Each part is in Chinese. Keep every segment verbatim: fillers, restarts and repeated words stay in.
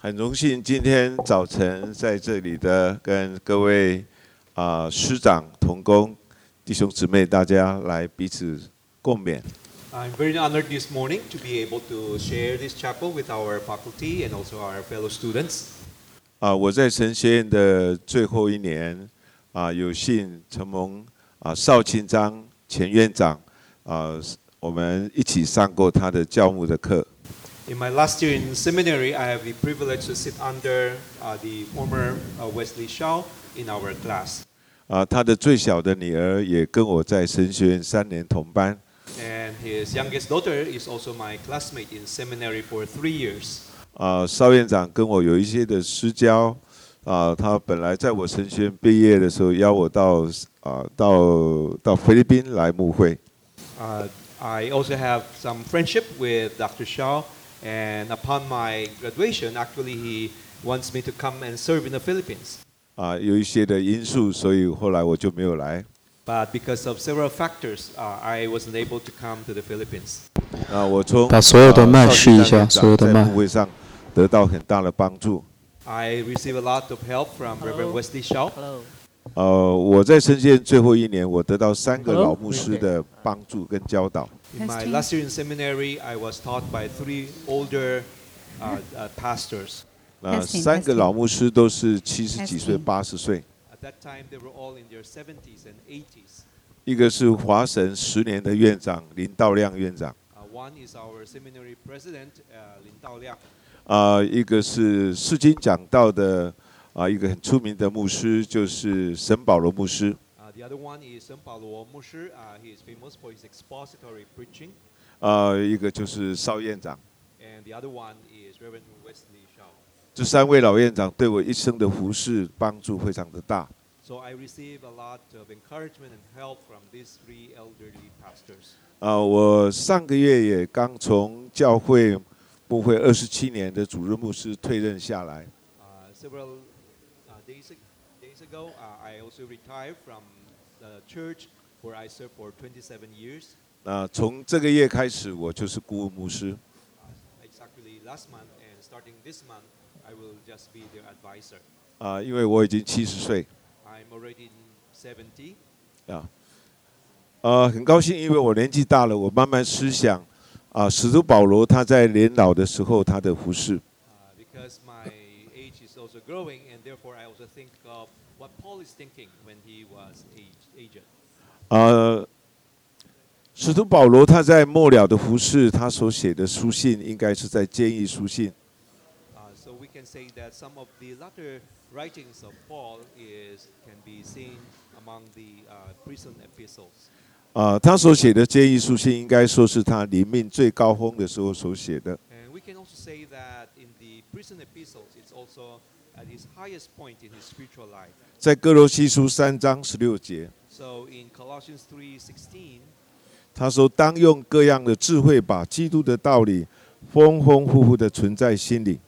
很荣幸今天早晨在这里的跟各位啊、呃、师长、同工、弟兄姊妹大家来彼此共勉。 I'm very honored this morning to be able to share this chapel with our faculty and also our fellow students. 啊、呃，我在神学院的最后一年啊、呃，有幸承蒙啊、呃、邵清章前院长啊、呃，我们一起上过他的教牧的课。 In my last year in seminary, I have the privilege to sit under uh, the former uh, Wesley Shaw in our class. 啊、呃，他的最小的女儿也跟我在神学院三年同班。 And his youngest daughter is also my classmate in seminary for three years. 啊、呃，邵院长跟我有一些的私交。啊、呃，他本来在我神学院毕业的时候，邀我到啊、呃、到到菲律宾来牧会。 Uh, I also have some friendship with Doctor Shaw. And upon my graduation, actually, he wants me to come and serve in the Philippines. 啊，有一些的因素，所以后来我就没有来。 But because of several factors, uh, I wasn't able to come to the Philippines. 啊，我从把所有的麦试一下，所有的麦。 在牧会上得到很大的帮助。 I receive a lot of help from Reverend Wesley Shaw. 呃，我在神学院最后一年，我得到三个老牧师的帮助跟教导。 In my last year in seminary, I was taught by three older uh, uh, pastors. 那三个老牧师都是七十几岁、八十岁。 At that time, they were all in their seventies and eighties. 一个是华神十年的院长林道亮院长。 Uh, one is our seminary president, uh, Lin Dao Liang. 啊，一个是世经讲道的啊，一个很出名的牧师，就是沈保罗牧师。 Uh, the other one is Sen Paulo Musher. Uh, he is famous for his expository preaching. 啊，一个就是邵院长。 And the other one is Reverend Wesley Shaw. 这三位老院长对我一生的服事帮助非常的大。 So I receive a lot of encouragement and help from these three elderly pastors. 啊，我上个月也刚从教会牧会二十七年的主任牧师退任下来。 Uh, several uh, days, days ago, uh, I also retired from the church where I served for twenty-seven years. 那从这个月开始，我就是顾问牧师。 Uh, it's actually last month, and starting this month, I will just be their advisor. 啊，因为我已经七十岁。 I'm already seventy. 啊，呃，很高兴，因为我年纪大了，我慢慢思想，啊，使徒保罗他在年老的时候他的服事。 Uh, because my age is also growing, and therefore I also think of what Paul is thinking when he was age, aged. 呃，使徒保罗他在末了的服事，他所写的书信应该是在监狱书信。 Uh, so we can say that some of the latter writings of Paul is can be seen among the uh, prison epistles. 啊，他所写的监狱书信，应该说是他灵命最高峰的时候所写的。 And we can also say that in the prison epistles, it's also at his highest point in his spiritual life. 在哥罗西书三章十六节， So in Colossians three sixteen, 他说：“当用各样的智慧，把基督的道理丰丰富富的存在心里。”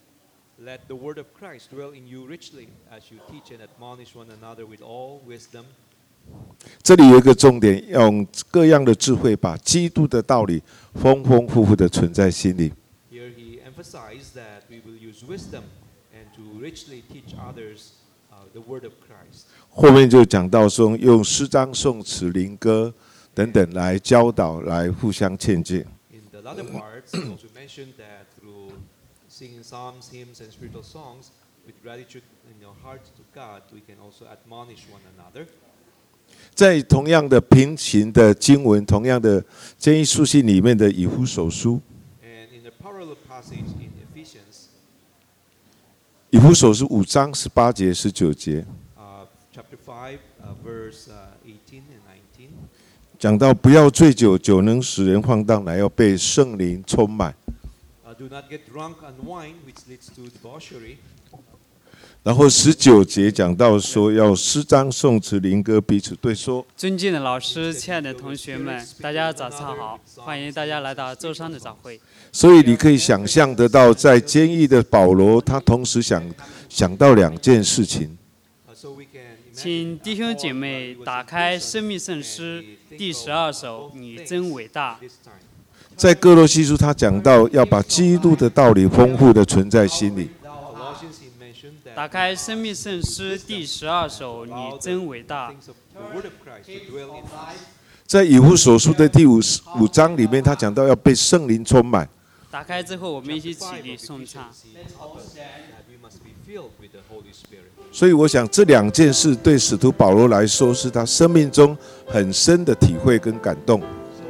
let the word of Christ dwell in you richly as you teach and admonish one another with all wisdom. 这里有一个重点，用各样的智慧，把基督的道理丰丰富富的存在心里。 Here he emphasized that we will use wisdom and to richly teach others uh, the word of Christ. 后面就讲到说，用诗章、颂词、灵歌等等来教导，来互相劝诫。 In the latter parts, he also mentioned that through singing psalms, hymns, and spiritual songs, with gratitude in your hearts to God, we can also admonish one another. 在同样的平行的经文，同样的监狱书信里面的以弗所书， And in the parallel passage in Ephesians, 以弗所书五章十八节、十九节， uh, chapter five, uh, verse uh, eighteen and nineteen. 讲到不要醉酒，酒能使人放荡，乃要被圣灵充满。 Uh, do not get drunk on wine, which leads to debauchery. 然后十九节讲到说，要诗章、颂词、灵歌彼此对说。 尊敬的老师，亲爱的同学们，大家早上好！欢迎大家来到舟山的早会。 所以你可以想象得到，在监狱的保罗，他同时想想到两件事情。 Uh, so we can 请弟兄姐妹打开《生命圣诗》第十二首《你真伟大》。 this time. 在哥罗西书，他讲到要把基督的道理丰富的存在心里。 Thou 打开《生命圣诗》第十二首，你真伟大。 在以弗所书的第五五章里面，他讲到要被圣灵充满。 打开之后，我们一起起立颂唱。 所以我想这两件事对使徒保罗来说是他生命中很深的体会跟感动。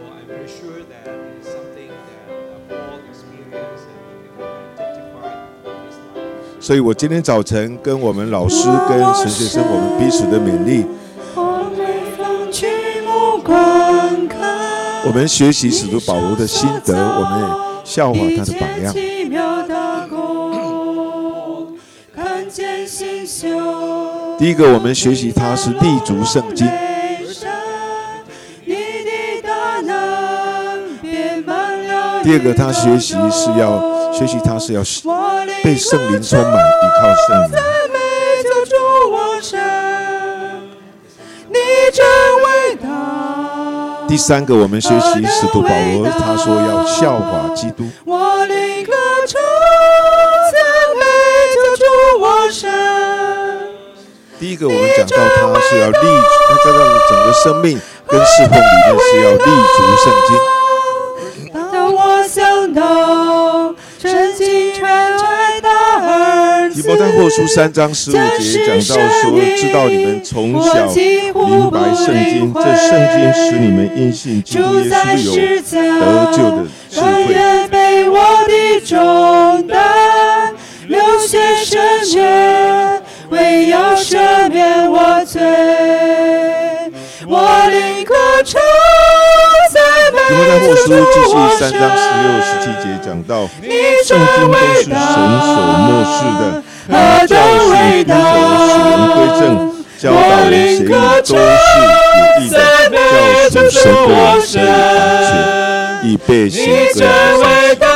所以我今天早晨跟我们老师跟神学生，我们彼此的勉励，我们学习使徒保罗的心得，我们也效法他的榜样。第一个，我们学习他是立足圣经。第二个，他学习是要学习他是要被圣灵充满，依靠圣灵。第三个，我们学习使徒保罗，他说要效法基督。第一个，我们讲到他是要立，他在他的整个生命跟侍奉里面是要立足圣经。当我想到圣经传来的儿子，提摩太后书三章十五节讲到说，知道你们从小明白圣经，这圣经使你们因信基督耶稣有得救的智慧。背我的重担，流血圣血，为要赦免我罪，我灵歌唱赞美。提摩太后书继续三章十六、十七节讲到，圣经都是神所默示的，教训、督责、使人归正，教导人学义，都是有益的，叫属神的人得以完全，以备行各样的善事。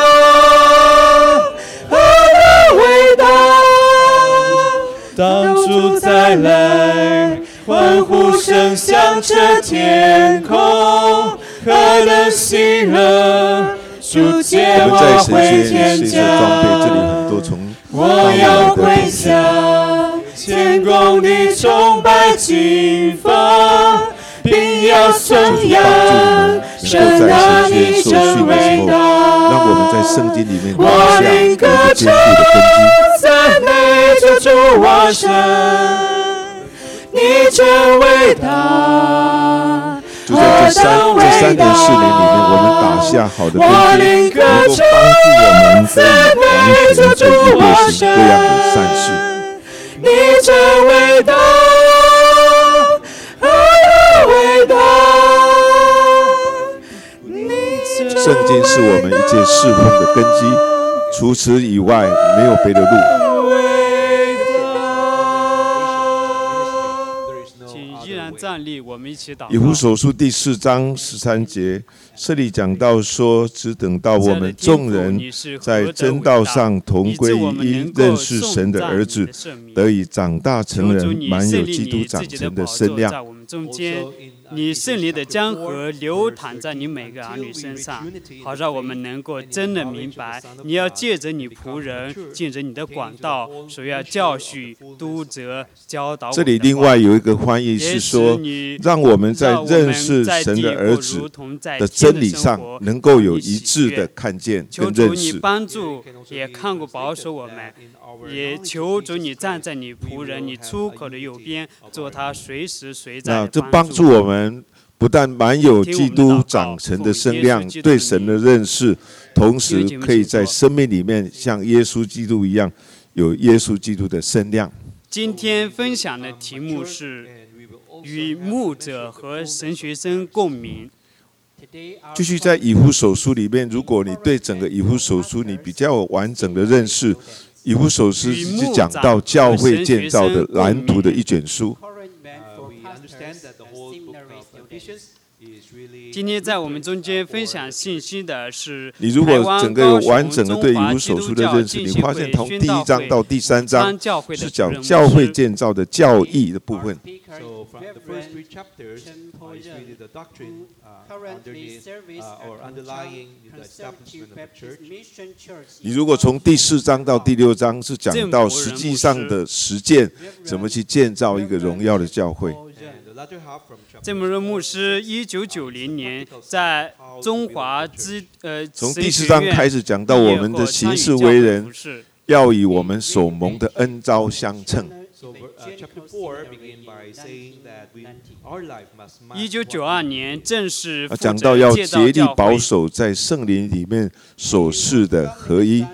当主再来，欢呼声响彻天空，何等喜乐！主接我回天家。我要归向天空的崇拜敬奉，并要颂扬神的你真伟大。让我们在圣经里面留下一个坚固的根基。赞美救主我神，你真伟大。就在这三这三年四年里面，我们打下好的根基，能够帮助我们可以完全做一备行各样的善事。你真伟大，伟大。圣经是我们一切侍奉的根基，除此以外没有别的路。 站立，我们一起祷告。 以弗所书第四章十三节，这里讲到说，只等到我们众人在真道上同归于一，认识神的儿子，得以长大成人，满有基督长成的身量。 在我们中间，你圣灵的江河流淌在你每个儿女身上，好让我们能够真的明白，你要借着你仆人，借着你的管道，所要教训、督责、教导我们。 这里另外有一个翻译是说，让我们在认识神的儿子的真理上，能够有一致的看见跟认识。 求主你帮助，也看顾保守我们，也求主你站在你仆人你出口的右边，做他随时随在的帮助。 这帮助我们不但满有基督长成的身量，对神的认识，同时可以在生命里面像耶稣基督一样，有耶稣基督的身量。 今天分享的题目是与牧者和神学生共鸣。 继续在以弗所书里面，如果你对整个以弗所书你比较有完整的认识，以弗所书是讲到教会建造的蓝图的一卷书。 今天在我们中间分享信息的是你如果整个有完整的对以弗所书的认识，你发现从第一章到第三章是讲教会建造的教义的部分。 So from the first three chapters is really the doctrine underneath or underlying the establishment of the church. 你如果从第四章到第六章是讲到实际上的实践，怎么去建造一个荣耀的教会。 郑伯仁牧师一九九零年在中华之呃从第四章开始讲到我们的行事为人，要以我们所蒙的恩召相称。 一九九二年正式讲到要竭力保守在圣灵里面所示的合一。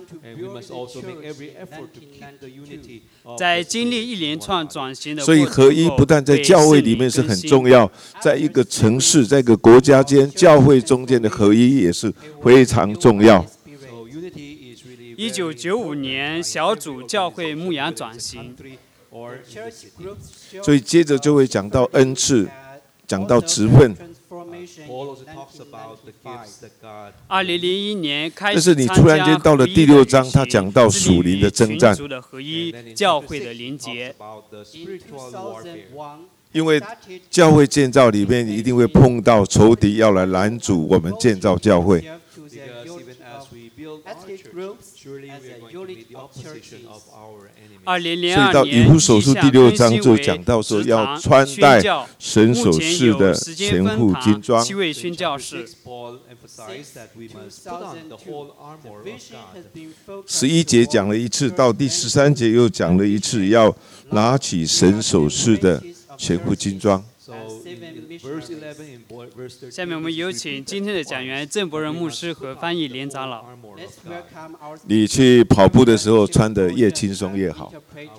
在经历一连串转型的过程后， 所以合一不但在教会里面是很重要，在一个城市、在一个国家间、教会中间的合一也是非常重要。 一九九五年小组教会牧养转型， 所以接着就会讲到恩赐，讲到职分。 二零零一年开始， 但是你突然间到了第六章，他讲到属灵的征战， 的合一，教会的连结。 因为教会建造里面一定会碰到仇敌要来拦阻我们建造教会。 二零零所以到以弗所书第六章就讲到说，要穿戴神所示的全副军装。 七位宣教士。 十一节讲了一次，到第十三节又讲了一次，要拿起神所示的全副军装。 下面我们有请今天的讲员郑伯仁牧师和翻译连长老。 你去跑步的时候穿得越轻松越好。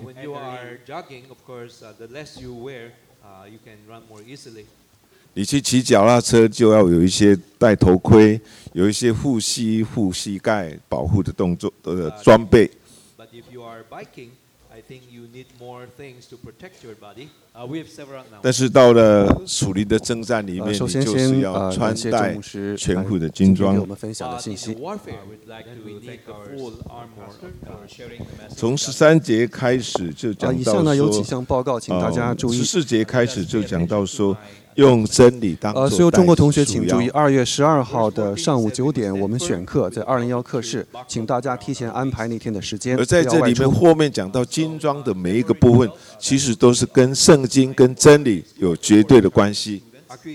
你去骑脚踏车就要有一些戴头盔，有一些护膝、护膝盖保护的动作的装备。但是到了属灵的征战里面， 首先你就是要穿戴全副的军装。 我们分享的信息。 从十三节开始就讲到说， 以下呢有几项报告，请大家注意。 十四节开始就讲到说，用真理当作代呃，所有中国同学请注意，二月十二号的上午九点，我们选课在二零幺课室，请大家提前安排那天的时间。 而在这里面后面讲到军装的每一个部分，其实都是跟圣经、跟真理有绝对的关系。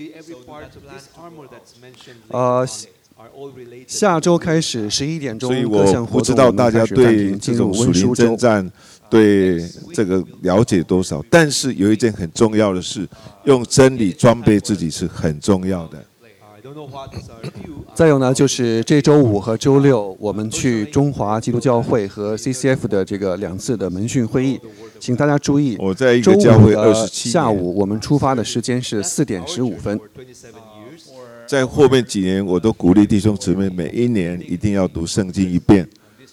呃，下周开始十一点钟， 所以我不知道大家对这种属灵征战对这个了解多少，但是有一件很重要的事，用真理装备自己是很重要的。 再有呢，就是这周五和周六，我们去中华基督教会和 C C F 的这个两次的门训会议，请大家注意。 我在一个教会二十七年， 下午我们出发的时间是四点十五分。 在后面几年，我都鼓励弟兄姊妹每一年一定要读圣经一遍。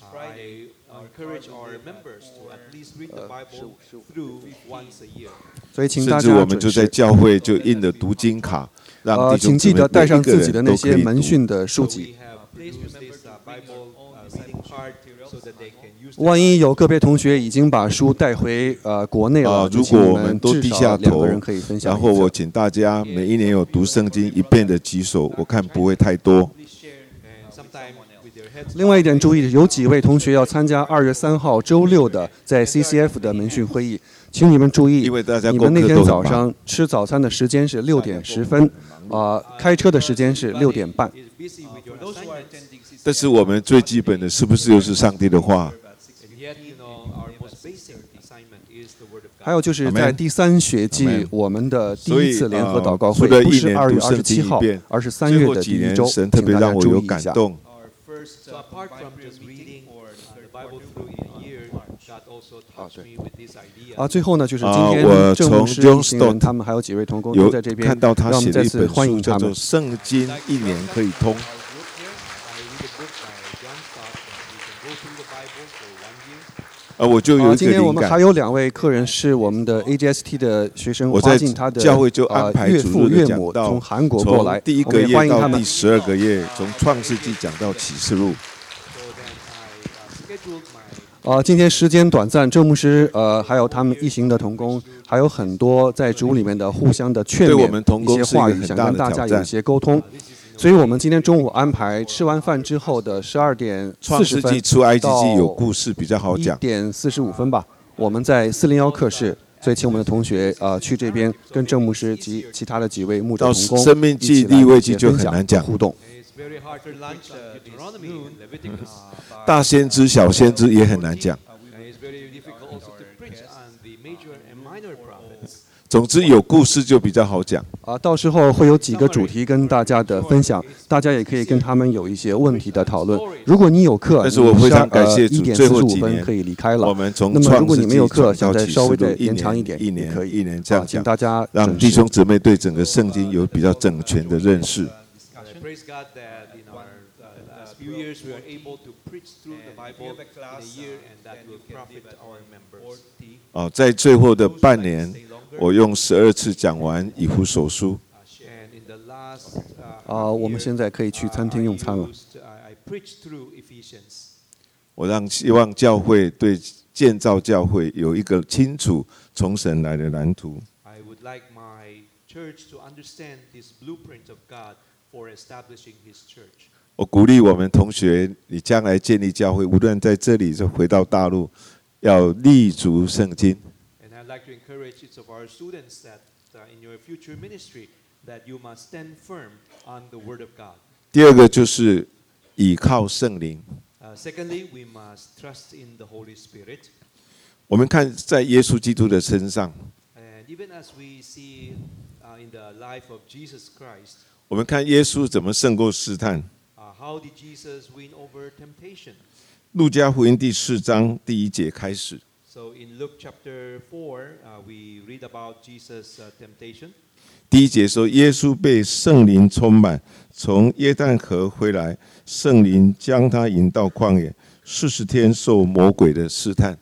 所以请大家甚至我们就在教会就印了读经卡，让弟兄姊妹每一个人都可以读。 请记得带上自己的那些门训的书籍。万一有个别同学已经把书带回呃国内了， 如果我们都低下头，然后我请大家每一年有读圣经一遍的举手，我看不会太多。 另外一点注意，有几位同学要参加二月三号周六的在 C C F 的门训会议，请你们注意， 因为大家你们那天早上吃早餐的时间是六点十分，啊、呃，开车的时间是六点半。 但是我们最基本的是不是又是上帝的话？ 还有就是在第三学季，我们的第一次联合祷告会不是二月二十七号，而是三月的第一周， 神特别让我有感动。 啊，最后呢，就是今天郑牧师一行人他们还有几位同工都在这边， 看到他写了一本欢迎他们。 书叫做《圣经一年可以通》。 呃，我就有一个今天我们灵感。 还有两位客人是我们的 A G S T 的学生， 我在花进他的教会就安排呃岳主日的父岳母讲道， 从韩国过来， 从第一我们也个月欢迎他们到第。十二个月，从创世纪讲到启示录。 So then I uh, scheduled my 呃，今天时间短暂，郑牧师呃还有他们一行的同工，还有很多在主里面的互相的劝对我们勉， 同工一些话语想是一个很大跟大家有一的挑战。 些沟通。所以我们今天中午安排吃完饭之后的十二点创世纪四十分出埃及记有到故事比较好一讲。 点四十五分吧，我们在四零幺课室，所以请我们的同学呃去这边跟郑牧师及其他的几位牧者到同工生命记一起来利未记就一起分享很难讲互动。 It's very hard to lunch uh, Deuteronomy and Leviticus. uh, but, 大先知、小先知也很难讲。 and it's very difficult also to preach on the major and minor prophets. 总之有故事就比较好讲。 啊，到时候会有几个主题跟大家的分享，大家也可以跟他们有一些问题的讨论。如果你有课， 但是我非常感谢主一点最四十五分后几年可以离开了。 我们从那么如果创世纪你没有课， 讲到想再启示录， 稍微的一延长一点， 年一年也可以。 一年这样啊请讲， 大家让准时弟兄姊妹对整个圣经有比较整全的认识。 I praise God that in our uh, last few years we are able to preach through the Bible in a year, and that will profit our members. 哦，在最后的半年，我用十二次讲完以弗所书。 And in the last uh, 啊，我们现在可以去餐厅用餐了。 used, I, I preached through Ephesians. 我让希望教会对建造教会有一个清楚从神来的蓝图。 I would like my church to understand this blueprint of God for establishing His church. 我鼓励我们同学，你将来建立教会，无论在这里就回到大陆，要立足圣经。 And I'd like to encourage each of our students that uh, in your future ministry that you must stand firm on the Word of God. 第二个就是倚靠圣灵。 Uh, secondly, we must trust in the Holy Spirit. 我们看在耶稣基督的身上， And even as we see uh, in the life of Jesus Christ, 我们看耶稣怎么胜过试探。 uh, how did Jesus win over temptation? 路加福音第四章第一节开始， So in Luke chapter four, uh, we read about Jesus' uh, temptation. 第一节说，耶稣被圣灵充满，从约旦河回来，圣灵将他引到旷野，四十天受魔鬼的试探。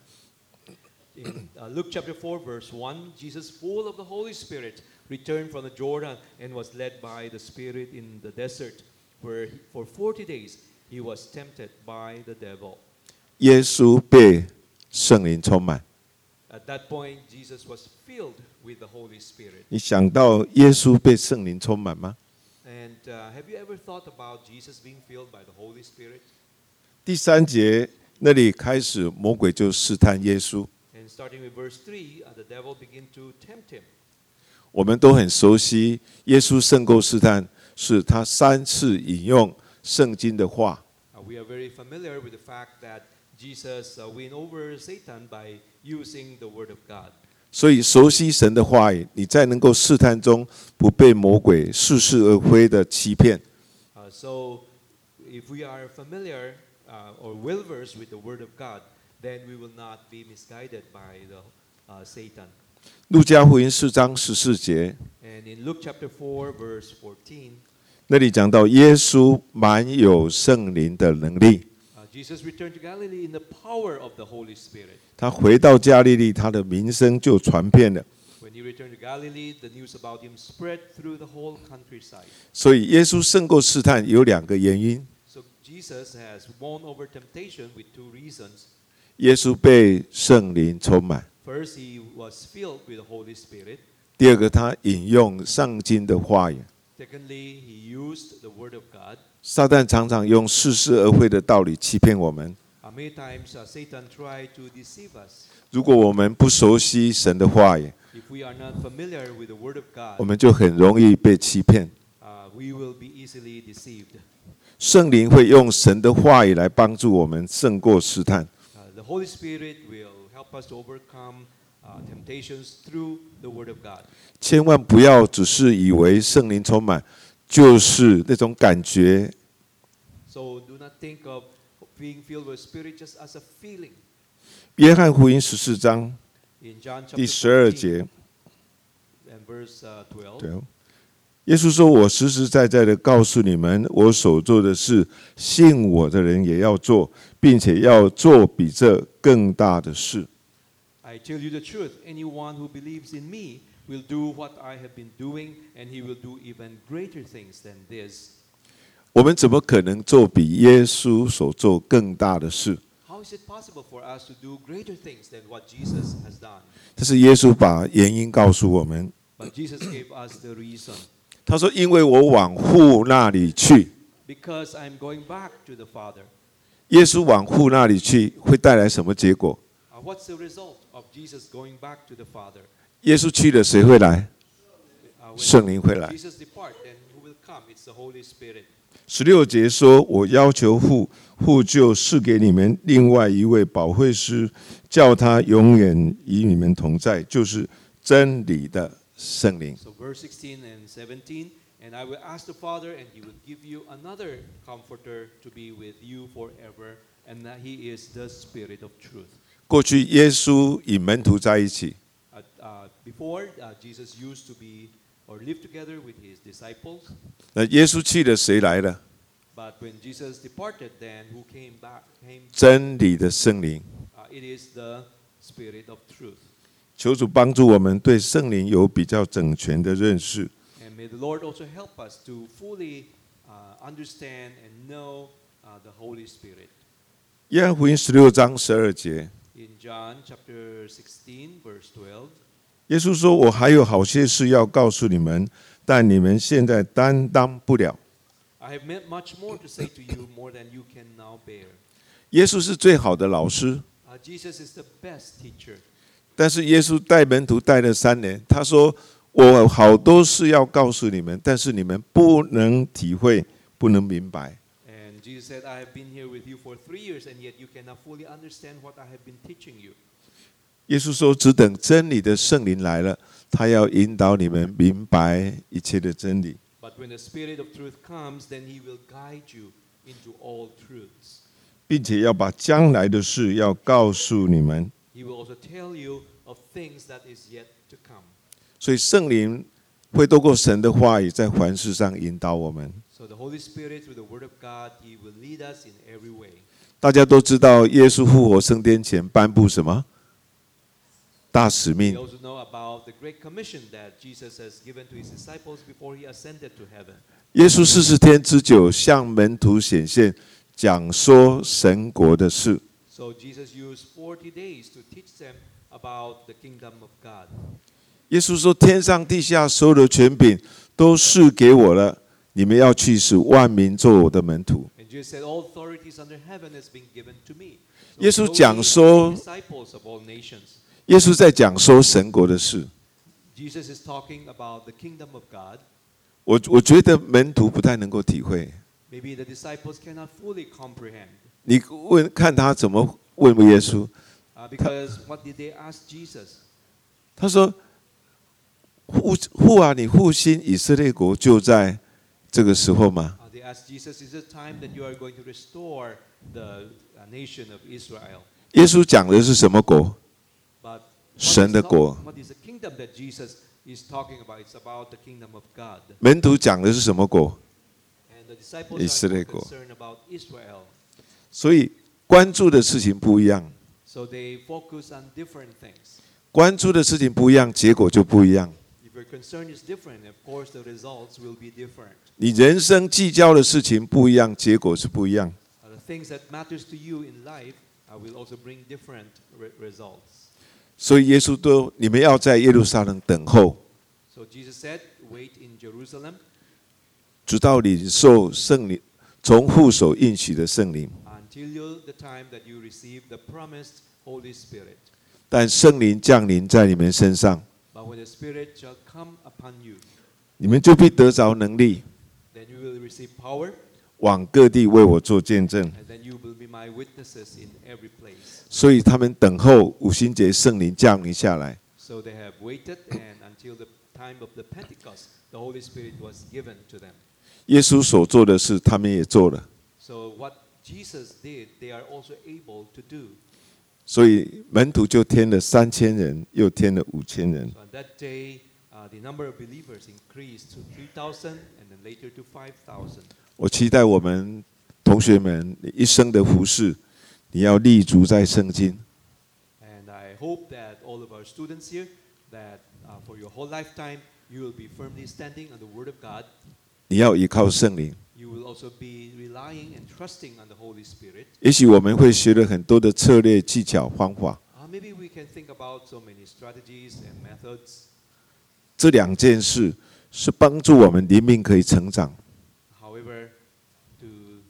In uh, Luke chapter four, verse one, Jesus, full of the Holy Spirit, returned from the Jordan and was led by the Spirit in the desert, where he- for forty days he was tempted by the devil. 耶稣被圣灵充满， At that point, Jesus was filled with the Holy Spirit. 你想到耶稣被圣灵充满吗？ And uh, have you ever thought about Jesus being filled by the Holy Spirit? 第三节那里开始，魔鬼就试探耶稣。 And starting with verse three, uh, the devil began to tempt him. 我们都很熟悉，耶稣胜过试探，是他三次引用圣经的话。 Uh, we are very familiar with the fact that Jesus uh, win over Satan by using the Word of God. 所以熟悉神的话语，你在能够试探中不被魔鬼似是而非的欺骗。 Uh, so, if we are familiar uh, or well versed with the Word of God, then we will not be misguided by the uh, Satan. 路加福音四章十四节， And in Luke chapter four, verse fourteen, 那里讲到耶稣满有圣灵的能力， uh, Jesus returned to Galilee in the power of the Holy Spirit. 他回到加利利，他的名声就传遍了。 When he returned to Galilee, the news about him spread through the whole countryside. 所以耶稣胜过试探有两个原因： So Jesus has won over temptation with two reasons. 耶稣被圣灵充满； First, he was filled with the Holy Spirit. 第二个，他引用上经的话语。 Secondly, he used the Word of God. 撒旦常常用似是而非的道理欺骗我们。 Uh, many times, uh, Satan tried to deceive us. 如果我们不熟悉神的话语， If we are not familiar with the Word of 我 God, 们就很容易被欺骗。 uh, we will be easily deceived. 圣灵会用神的话语来帮助我们胜过试探。 Uh, the Holy Spirit will help us to overcome uh, temptations through the Word of God. 千万不要只是以为圣灵充满就是那种感觉。 So do not think of being filled with Spirit just as a feeling. 约翰福音十四章 In John 第 chapter 十二 fourteen 节， and verse uh, twelve, 对， 耶稣说：“我实实在在的告诉你们，我所做的事，信我的人也要做，并且要做比这更大的事。” I tell you the truth, anyone who believes in me will do what I have been doing, and he will do even greater things than this. 我们怎么可能做比耶稣所做更大的事？ How is it possible for us to do greater things than what Jesus has done? 但是耶稣把原因告诉我们。 But Jesus gave us the reason. 他说：“因为我往父那里去。” Because I'm going back to the Father. 耶稣往父那里去会带来什么结果？ Uh, what's the result of Jesus going back to the Father? 耶稣去了，谁会来？ Uh, when 圣灵会来。 Jesus depart, then who will come? It's the Holy Spirit. 十六节说：“我要求父，父就赐给你们另外一位保惠师，叫他永远与你们同在，就是真理的圣灵。” So verse sixteen and seventeen, and I will ask the Father, and He will give you another Comforter to be with you forever, and that He is the Spirit of truth. 过去耶稣与门徒在一起， Uh, uh, before, uh, Jesus used to be or live together with His disciples, 那耶稣去了，谁来了？ but when Jesus departed, then who came back? Came, 真理的圣灵。 uh, it is the Spirit of truth. 求主帮助我们对圣灵有比较整全的认识。 And may the Lord also help us to fully uh, understand and know uh, the Holy Spirit. 约翰福音十六章十二节， In John chapter sixteen, verse twelve, 耶稣说：“我还有好些事要告诉你们，但你们现在担当不了。” I have meant much more to say to you, more than you can now bear. 耶稣是最好的老师， Uh, Jesus is the best teacher. 但是耶稣带门徒带了三年，他说：“我好多事要告诉你们，但是你们不能体会，不能明白。” And Jesus said, I have been here with you for three years, and yet you cannot fully understand what I have been teaching you. 耶稣说：“只等真理的圣灵来了，他要引导你们明白一切的真理。” But when the Spirit of truth comes, then He will guide you into all truths. 并且要把将来的事要告诉你们。 He will also tell you of things that is yet to come. 所以圣灵会透过神的话语，在凡事上引导我们。 So the Holy Spirit, through the Word of God, He will lead us in every way. 大家都知道，耶稣复活升天前颁布什么大使 We 命？ also know about the Great Commission that Jesus has given to His disciples before He ascended to heaven. 耶稣四十天之久向门徒显现，讲说神国的事。 So Jesus used forty days to teach them about the kingdom of God. 耶稣说：“天上地下所有的权柄都是给我了，你们要去使万民做我的门徒。” And Jesus said, all authorities under heaven has been given to me. 耶 So 稣 go 讲 ye 说 and be disciples of all nations. 耶稣在讲说神国的事。 Jesus is talking about the kingdom of God. 我我觉得门徒不太能够体会。 Maybe the disciples cannot fully comprehend. 你问看他怎么问耶稣？ Uh, because what did they ask Jesus? 他说：“复复啊，你复兴以色列国就在这个时候吗 Uh, they asked Jesus, is it time that you are going to restore the uh, nation of Israel?？” 耶稣讲的是什么国？ But what 神 is, 的 not- 国。 what is the kingdom that Jesus is talking about? It's about the kingdom of God. 门徒讲的是什么国？ And the disciples 以 are 色列 more 国。 concerned about Israel. 所以关注的事情不一样， So they focus on different things. 关注的事情不一样，结果就不一样。 If your concern is different, of course the results will be different. 你人生计较的事情不一样，结果是不一样。 Uh, the things that matters to you in life uh, will also bring different re- results. 所以耶稣说：“你们要在耶路撒冷等候， So Jesus said, wait in Jerusalem 直到领受圣灵，从父所应许的圣灵。 until you, the time that you receive the promised Holy Spirit. 但圣灵降临在你们身上， But when the Spirit shall come upon you, 你们就必得着能力， then you will receive power, 往各地为我做见证。 and then you will be my witnesses in every place. 所以他们等候五旬节圣灵降临下来。 So they have waited, and until the time of the Pentecost, the Holy Spirit was given to them. 耶稣所做的事，他们也做了。 So what Jesus did, they are also able to do. 所以门徒就添了三千人，又添了五千人。 So on that day, uh, the number of believers increased to three thousand and then later to five thousand. 我期待我们同学们一生的服事，你要立足在圣经。 And I hope that all of our students here, that uh, for your whole lifetime, you will be firmly standing on the Word of God. 你要依靠圣灵。 You will also be relying and trusting on the Holy Spirit. 也许我们会学了很多的策略、技巧、方法。 Uh, maybe we can think about so many strategies and methods. 这两件事是帮助我们灵命可以成长。 However, to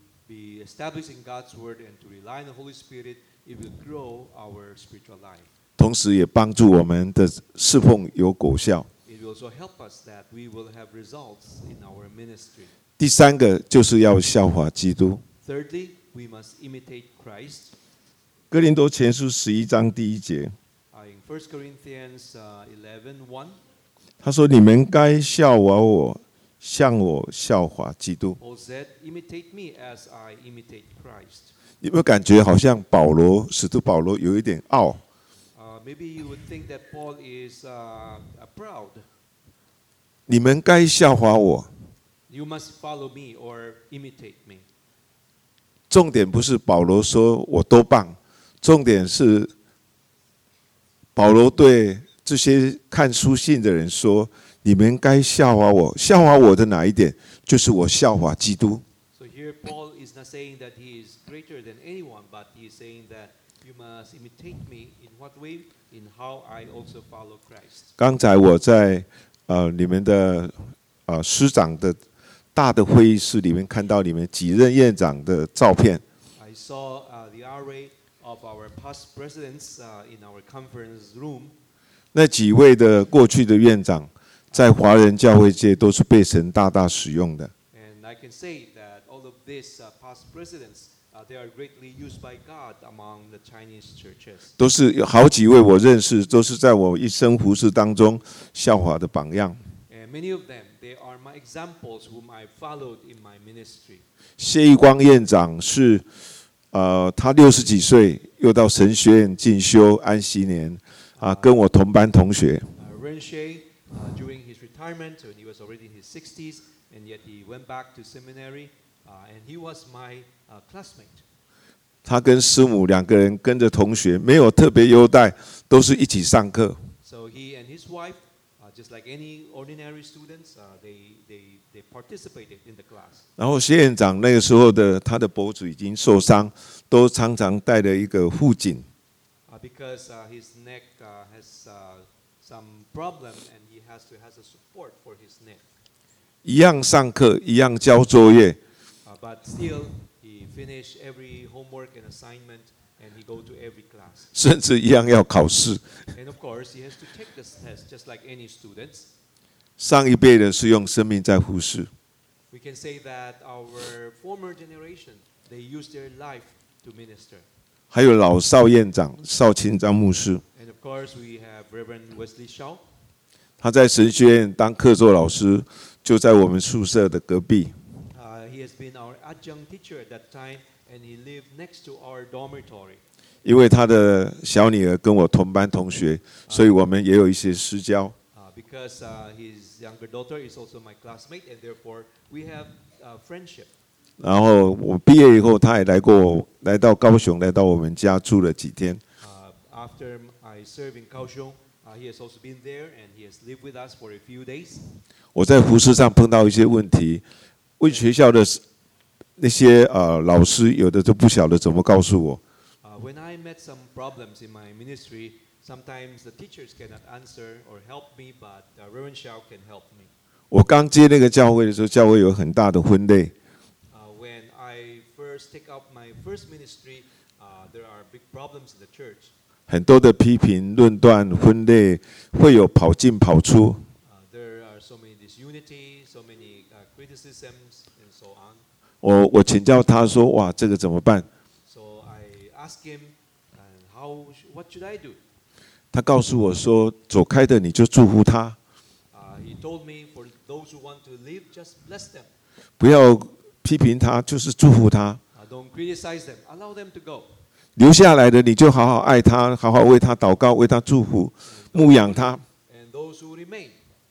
be established in God's Word and to rely on the Holy Spirit, it will grow our spiritual life. 同时也帮助我们的侍奉有果效。 It will also help us that we will have results in our ministry. 第三个就是要效法基督。 Thirdly, we must imitate Christ. 哥林多前书十一章第一节， Uh, in First Corinthians uh, eleven one, 他说：“你们该效法我，像我效法基督。” Paul said, "Imitate me as I imitate Christ." 有没有感觉好像保罗，使徒保罗有一点傲？ Uh, maybe you would think that Paul is uh, uh, proud. 你们该效法我。 You must follow me or imitate me. 重点不是保罗说我多棒，重点是保罗对这些看书信的人说：“你们该效法我。效法我的哪一点？就是我效法基督。” So here Paul is not saying that he is greater than anyone, but he is saying that you must imitate me in what way? In how I also follow Christ. 刚才我在呃你们的呃师长的大的会议室里面看到你们几任院长的照片。 I saw uh, the array of our past presidents uh, in our conference room. 那几位的过去的院长，在华人教会界都是被神大大使用的。 And I can say that all of these uh, past presidents, uh, they are greatly used by God among the Chinese churches. 都是有好几位我认识，都是在我一生服事当中效法的榜样。 And many of them, they are my examples whom I followed in my ministry. 谢义光院长是，呃，他六十几岁又到神学院进修安息年，啊，跟我同班同学。 Uh, Ren Shea, uh, during his retirement, when he was already in his sixties, and yet he went back to seminary, uh, and he was my uh, classmate. 他跟师母两个人跟着同学，没有特别优待，都是一起上课。 So he and his wife, uh, just like any ordinary students, uh, they, they, they participated in the class. 然后谢院长那个时候的他的脖子已经受伤，都常常带了一个护颈。 Uh, because uh, his neck uh, has uh, some problem and he has to has a support for his neck. 一样上课，一样交作业， Uh, but still, he finished every homework and assignment and he go to every class. 甚至一样要考试。 And of course, he has to take this test just like any students. 上一辈的是用生命在服事， We can say that our former generation, they used their life to minister. 还有老邵院长邵清章牧师， And of course, we have Reverend Wesley Shaw. 他在神学院当客座老师，就在我们宿舍的隔壁。 Uh, he has been our adjunct teacher at that time, and he lived next to our dormitory. 因为他的小女儿跟我同班同学，所以我们也有一些私交。 Uh, because uh, his younger daughter is also my classmate, and therefore we have uh, friendship. 然后我毕业以后，他也来过，来到高雄，来到我们家住了几天。 Uh, after I served in Kaohsiung, uh, he has also been there, and he has lived with us for a few days. 我在服事上碰到一些问题，问学校的那些呃老师，有的都不晓得怎么告诉我。 Uh, when I met some problems in my ministry, sometimes the teachers cannot answer or help me, but uh, Reverend Shaw can help me. 我刚接那个教会的时候，教会有很大的分类。 Uh, when I first take up my first ministry, uh, there are big problems in the church. 很多的批评、论断、分类，会有跑进跑出。 Uh, there are so many disunity, so many uh, criticisms, and so on. 我我请教他说：“哇，这个怎么办 So I asked him, and how, sh- what should I do?？” 他告诉我说：“走开的你就祝福他， Uh, he told me, for those who want to live, just bless them. 不要批评他，就是祝福他。 Uh, don't criticize them. Allow them to go. 留下来的你就好好爱他，好好为他祷告，为他祝福，牧养他。 And those who remain,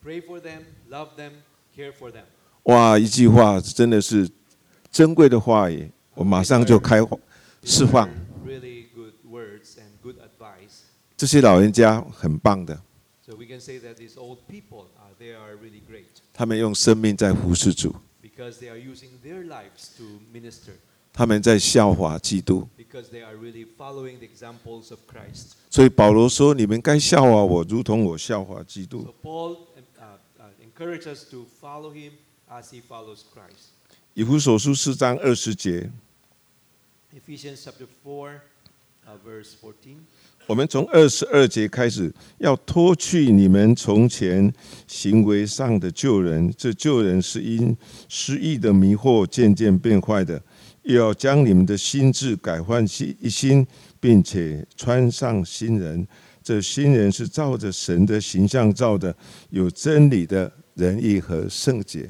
Pray for them, love them, care for them. 哇，一句话真的是珍贵的话语，我马上就开释放。 Really good words and good advice. 这些老人家很棒的， So we can say that these old people, uh, they are really great 他们用生命在服侍主， because they are using their lives to minister, 他们在效法基督。 because they are really following the examples of Christ. 所以保罗说：“你们该效法我，如同我效法基督。” So Paul uh, uh, encourages us to follow him as he follows Christ. 以弗所书四章二十节， Ephesians chapter four, uh, verse fourteen. 我们从二十二节开始，要脱去你们从前行为上的旧人，这旧人是因失意的迷惑渐渐变坏的，又要将你们的心志改换一新，并且穿上新人。这新人是照着神的形象造的，有真理的仁义和圣洁。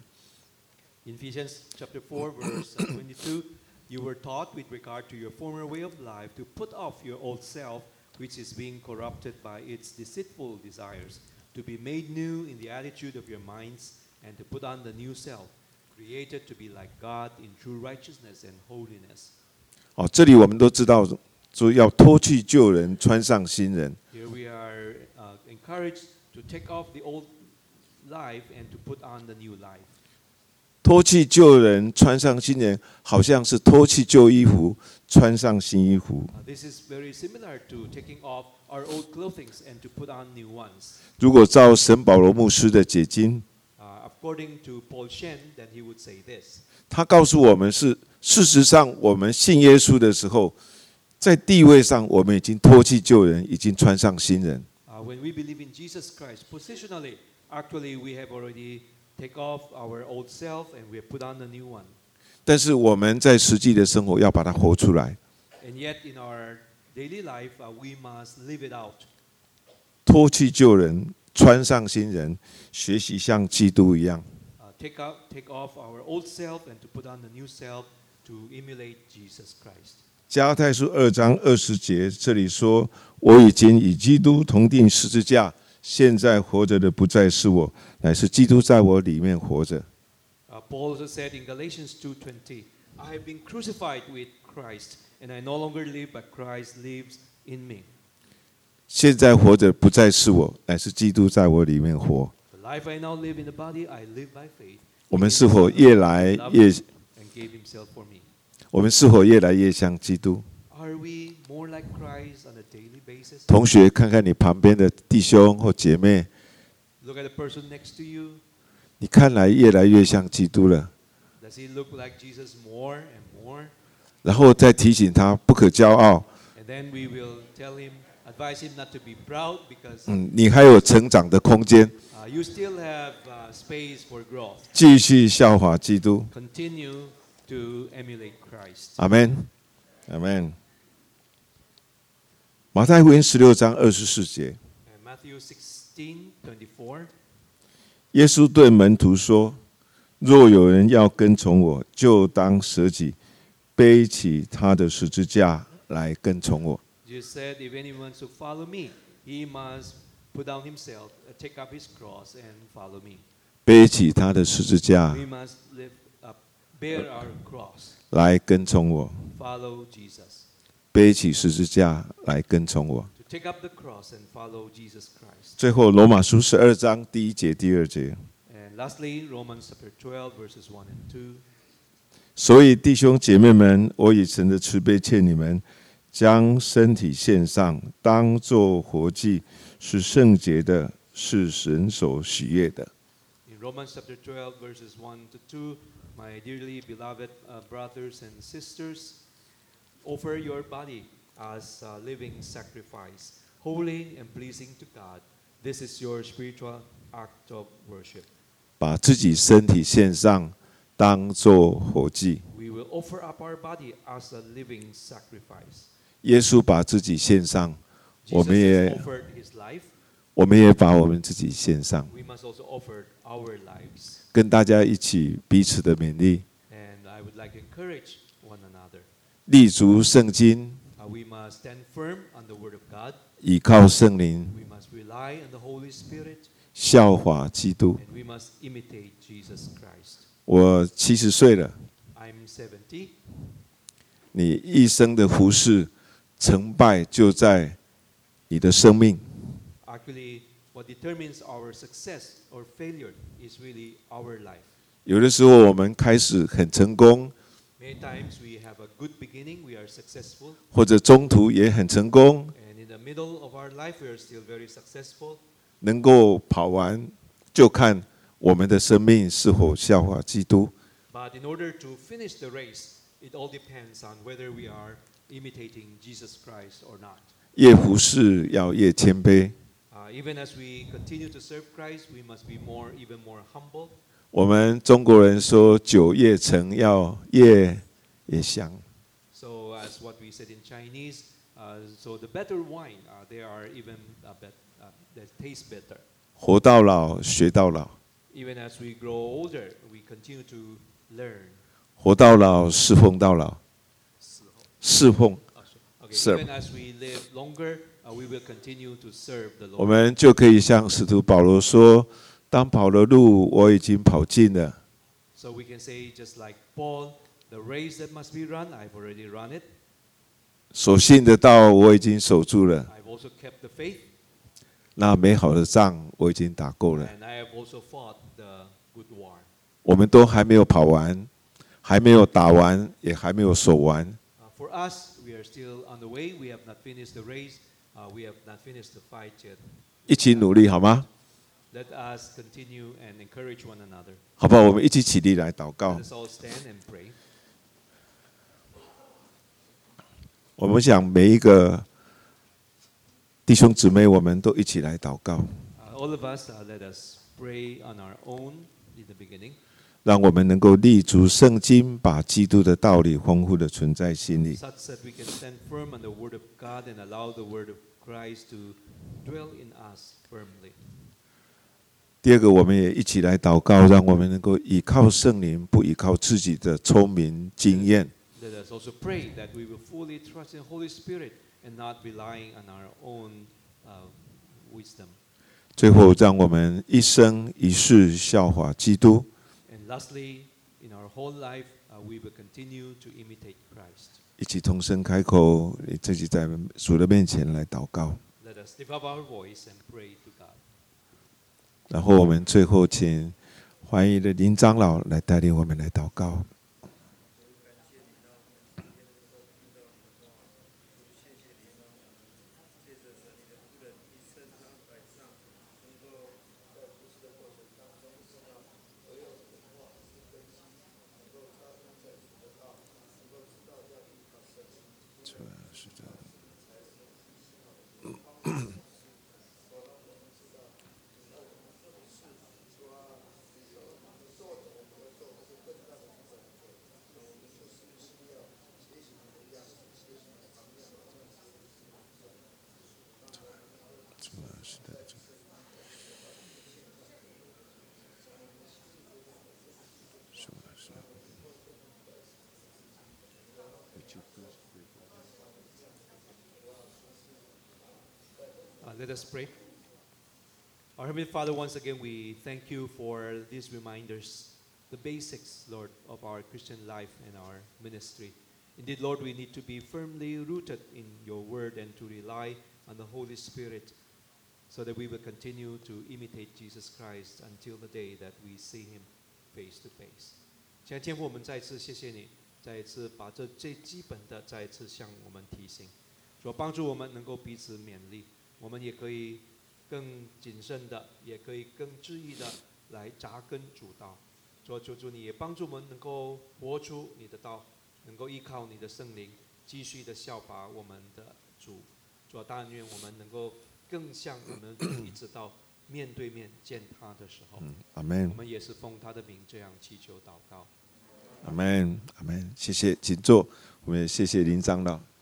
In Ephesians chapter four, verse twenty-two, you were taught with regard to your former way of life to put off your old self, which is being corrupted by its deceitful desires, to be made new in the attitude of your minds, and to put on the new self, created to be like God in true righteousness and holiness. 哦，这里我们都知道，说要脱去旧人，穿上新人。 Here we are uh, encouraged to take off the old life and to put on the new life. 脱去旧人，穿上新人，好像是脱去旧衣服，穿上新衣服。 Uh, this is very similar to taking off our old clothing and to put on new ones. 如果照神保罗牧师的解经， Uh, according to Paul Shen, then he would say this. 他告诉我们是，事实上我们信耶稣的时候，在地位上我们已经脱去旧人，已经穿上新人。 Uh, when we believe in Jesus Christ, positionally, actually we have already take off our old self and we have put on the new one. 但是我们在实际的生活要把它活出来， And yet in our daily life, uh, we must live it out. 脱去旧人，穿上新人，学习像基督一样。 Uh, take out, take off our old self and to put on the new self to emulate Jesus Christ. 加拉太书二章二十节，这里说：“我已经与基督同定十字架，现在活着的不再是我，乃是基督在我里面活着。” Uh, Paul also said in Galatians two twenty, I have been crucified with Christ, and I no longer live, but Christ lives in me. 现在活着不再是我，乃是基督在我里面活。 The life I now live in the body, I live by faith. 我们是否越来 Loved 越 me and gave himself for me. 我们是否越来越像基督？ Are we more like Christ on a daily basis? 同学，看看你旁边的弟兄或姐妹， Look at the person next to you. 你看来越来越像基督了。 Does he look like Jesus more and more? 然后再提醒他不可骄傲， And then we will tell him, advise him not to be proud because 嗯，你还有成长的空间， uh, you still have uh, space for growth. 继续效法基督。 Continue to emulate Christ. 阿门，阿门。马太福音十六章二十四节， And Matthew sixteen twenty-four. 耶稣对门徒说：“若有人要跟从我，就当舍己，背起他的十字架来跟从我。” Jesus said, if anyone should follow me, he must put down himself, uh, take up his cross, and follow me. 背起他的十字架 We must live up, bear our cross, 来跟从我， follow Jesus. 背起十字架来跟从我。 To take up the cross and follow Jesus Christ. 最后，罗马书十二章第一节、第二节。 And lastly, Romans chapter twelve, verses one and two. 所以，弟兄姐妹们，我以神的慈悲劝你们，将身体献上，当作活祭，是圣洁的，是神所喜悦的。 In Romans chapter twelve, verses one to two, my dearly beloved uh, brothers and sisters, offer your body as a living sacrifice, holy and pleasing to God. This is your spiritual act of worship. 把自己身体献上，当作活祭。 We will offer up our body as a living sacrifice. 耶稣把自己献上，我 Jesus 们 has 也 offered his life. 我们也把我们自己献上， We must also offer our lives. 跟大家一起彼此的勉励， And I would like to encourage one another. 立足圣经， Uh, we must stand firm on the Word of God. 倚靠圣灵， We must rely on the Holy Spirit. 效法基督。 And we must imitate Jesus Christ. 我七十岁了， I'm seventy. 你一生的服事成败就在你的生命。 Actually, what determines our success or failure is really our life. 有的时候我们开始很成功， Many times we have a good beginning, we are successful, 或者中途也很成功， and in the middle of our life we are still very successful. 能够跑完，就看我们的生命是否效法基督。 But in order to finish the race, it all depends on whether we are imitating Jesus Christ or not. 越服事要越谦卑。 Uh, even as we continue to serve Christ, we must be more, even more humble. 我们中国人说酒越陈要越越香， So as what we said in Chinese, uh, so the better wine, uh, they are even uh, bet, uh, they taste better. 活到老学到老， Even as we grow older, we continue to learn. 活到老侍奉到老，侍奉 Okay, Serve. even as we live longer, uh, we will continue to serve the 我 Lord. 们就可以像使徒保罗说：“当跑的路我已经跑尽了， So we can say, just like Paul, the race that must be run, I've already run it. 所信的道我已经守住了， I've also kept the faith, 那美好的仗我已经打够了。 and I have also fought the good war. ” 我们都还没有跑完，还没有打完，也还没有守完。 Uh, for us, we are still on the way. We have not finished the race. Uh, we have not finished the fight yet. 一起努力好吗？ Let us continue and encourage one another. 好不好？我们一起起立来祷告 Let。us all stand and pray. 我们想每一个弟兄姊妹，我们都一起来祷告， Uh, all of us, uh, let us pray on our own in the beginning, 让我们能够立足圣经，把基督的道理丰富的存在心里。 such that we can stand firm on the Word of God and allow the Word of Christ to dwell in us firmly. 第二个，我们也一起来祷告，让我们能够依靠圣灵，不依靠自己的聪明经验。 Let us also pray that we will fully trust in the Holy Spirit and not relying on our own uh, wisdom. 最后，让我们一生一世效法基督。 And lastly, in our whole life, uh, we will continue to imitate Christ. 一起同声开口，你自己在主的面前来祷告。 Let us lift up our voice and pray to God. 然后我们最后请怀疑的林长老来带领我们来祷告。 Uh, let us pray. Our Heavenly Father, once again, we thank you for these reminders, the basics, Lord, of our Christian life and our ministry. Indeed, Lord, we need to be firmly rooted in your word and to rely on the Holy Spirit so that we will continue to imitate Jesus Christ until the day that we see him face to face. 亲爱的天父，我们再一次谢谢你，再一次把这最基本的再一次向我们提醒，说帮助我们能够彼此勉励，我们也可以更谨慎的，也可以更致意的来扎根主道。说求主你也帮助我们能够活出你的道，能够依靠你的圣灵，继续的效法我们的主。主啊，但愿我们能够更像我们的主，一直到面对面见他的时候。 阿门我。们也是奉他的名这样祈求祷告。 阿门，阿门。谢谢，请坐。我们也谢谢林长老。